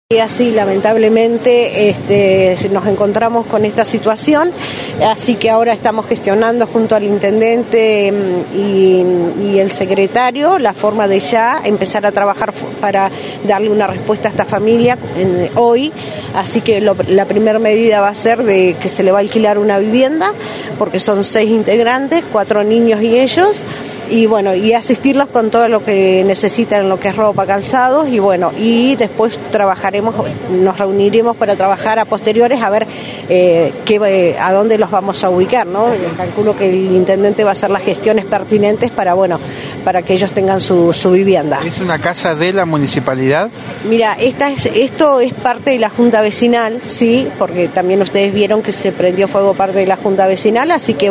Y así lamentablemente nos encontramos con esta situación, así que ahora estamos gestionando junto al intendente y el secretario la forma de ya empezar a trabajar para darle una respuesta a esta familia hoy, así que la primera medida va a ser de que se le va a alquilar una vivienda, porque son 6 integrantes, 4 niños y ellos, y bueno, y asistirlos con todo lo que necesitan, en lo que es ropa, calzados, y después nos reuniremos para trabajar a posteriores a ver a dónde los vamos a ubicar, ¿no? Calculo que el intendente va a hacer las gestiones pertinentes para que ellos tengan su vivienda. ¿Es una casa de la municipalidad? Mira, esto es parte de la Junta Vecinal, sí, porque también ustedes vieron que se prendió fuego parte de la Junta Vecinal, así que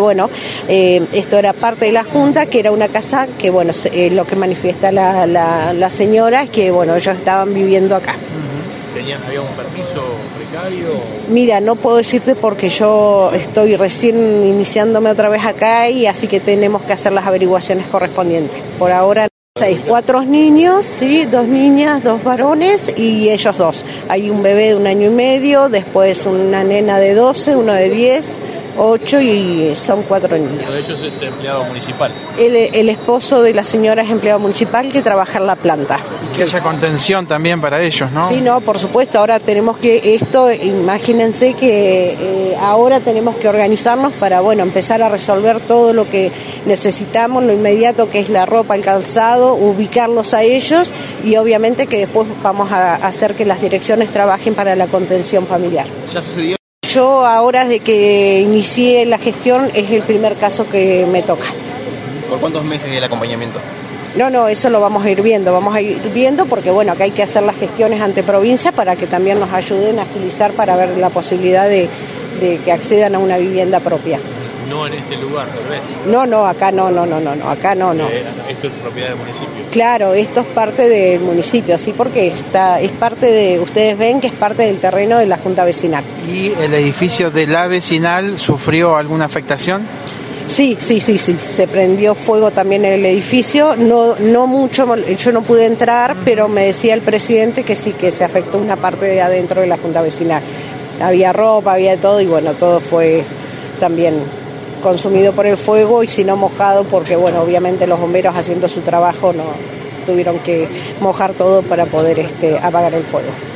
esto era parte de la Junta, que era una casa que lo que manifiesta la señora es que ellos estaban viviendo acá. ¿Había un permiso precario? Mira, no puedo decirte porque yo estoy recién iniciándome otra vez acá y así que tenemos que hacer las averiguaciones correspondientes. Por ahora 4 niños, sí, 2 niñas, 2 varones y ellos 2. Hay un bebé de 1 año y medio, después una nena de 12, uno de 10, 8 y son 4 niños. Uno de ellos es empleado municipal. El esposo de la señora es empleado municipal que trabaja en la planta. Que haya contención también para ellos, ¿no? Sí, no, por supuesto. Ahora tenemos imagínense que ahora tenemos que organizarnos para, empezar a resolver todo lo que necesitamos, lo inmediato que es la ropa, el calzado, ubicarlos a ellos y obviamente que después vamos a hacer que las direcciones trabajen para la contención familiar. ¿Ya sucedió? Yo ahora de que inicié la gestión es el primer caso que me toca. ¿Por cuántos meses el acompañamiento? No, eso lo vamos a ir viendo porque acá hay que hacer las gestiones ante provincia para que también nos ayuden a agilizar para ver la posibilidad de que accedan a una vivienda propia. No en este lugar, tal vez. No, acá no, acá no. Esto es propiedad del municipio. Claro, esto es parte del municipio, sí, porque es parte ustedes ven que es parte del terreno de la Junta Vecinal. ¿Y el edificio de la vecinal sufrió alguna afectación? Sí, se prendió fuego también en el edificio, no mucho, yo no pude entrar, pero me decía el presidente que sí, que se afectó una parte de adentro de la Junta Vecinal. Había ropa, había todo y todo fue también consumido por el fuego y si no mojado porque obviamente los bomberos haciendo su trabajo no tuvieron que mojar todo para poder apagar el fuego.